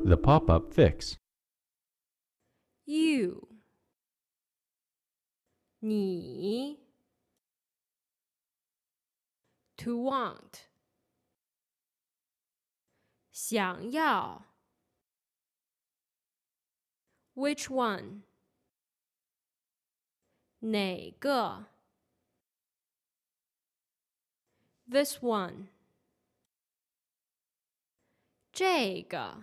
The pop-up fix. You 你 To want 想要 Which one 哪个 This one 这个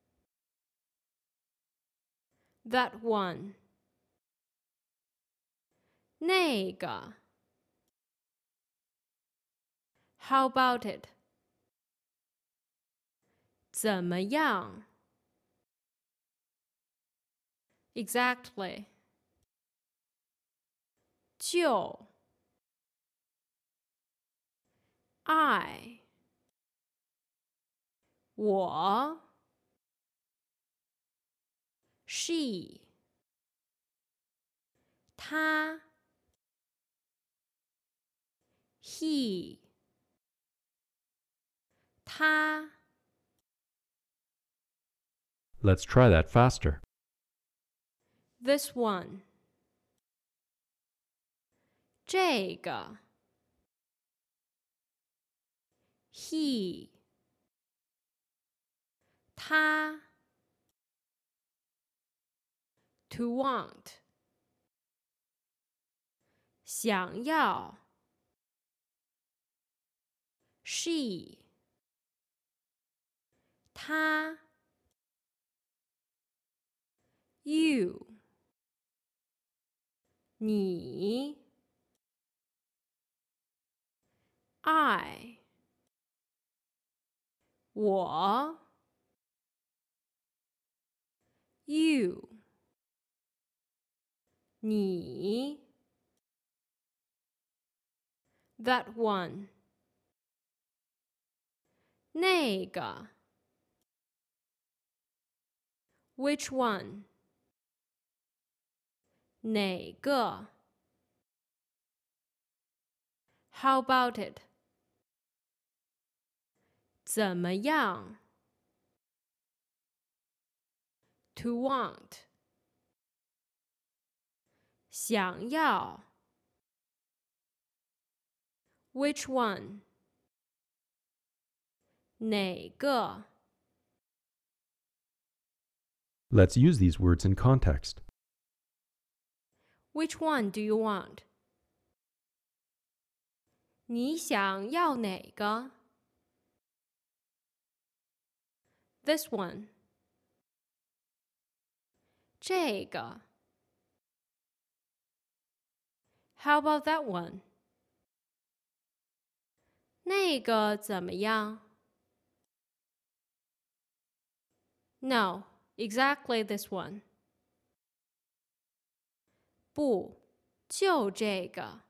That one 那个 How about it 怎么样 Exactly 就 I 我 She 他 He 他 Let's try that faster. This one 这个 He 他 To want 想要 She 他 You 你 I 我 You 你 That one 那个 Which one 哪个 How about it 怎么样 To want 想要 Which one 哪个 Let's use these words in context. Which one do you want 你想要哪个 This one 这个 How about that one 那个怎么样 No, exactly this one 不就这个